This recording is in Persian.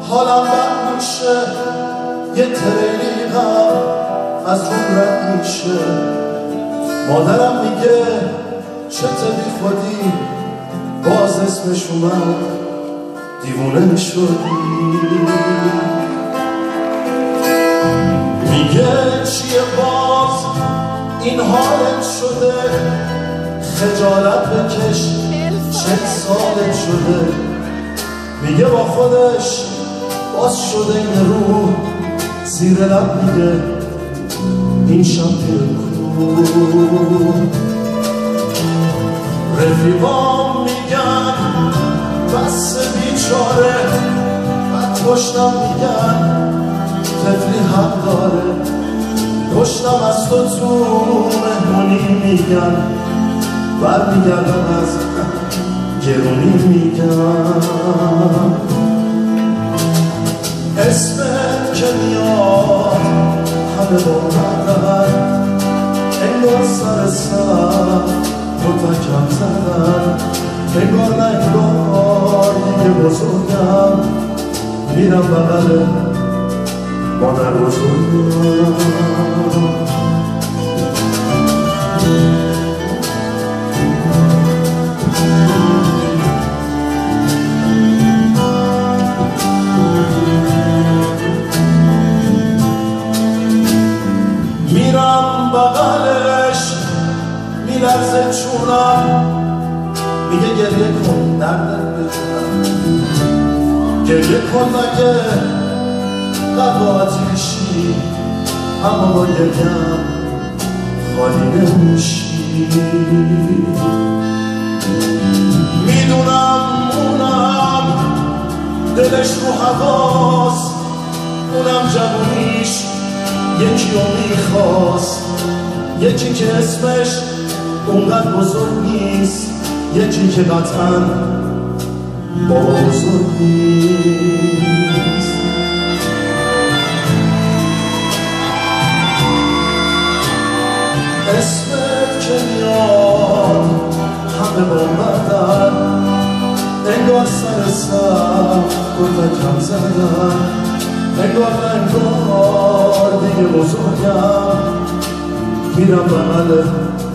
حالم بد میشه، یه تریلی غم از روم رد میشه. مادرم میگه چته بی خودی، باز اسمش اومد دیوونه شدی. میگه چیه باز این حالت شده، خجالت بکش 40 سالت شده. میگه با خودش باز شده این روح، زیر لب میگه این شب کو. رفیقام میگن بس بیچاره، بعد پشتم میگن طفلی حق داره. پشتم از تو مهمونی میگن، برمیگردم از گرونی میگن. اسمت که میاد همه با مدن، انگار سر متکم زدن. انگار نه انگار دیگه بزرگم، میرم بغل مادر بزرگم. میرم بغلش میلرزه چونم، میگه گریه کن دردت بجونم. گریه کن مگه قلب آتیشی، اما با گریم خالی نمیشی. میدونم اونم دلش رو هواست، اونم جوونیش یکی رو میخواست. یکی که اسمش اونقدر بزرگ نیست، یکی که قطعا بابا بزرگ نیست. اسمت که میاد همه با مدن، انگار سر کتکم زدن. انگار دیگه بزرگم، میرم بغل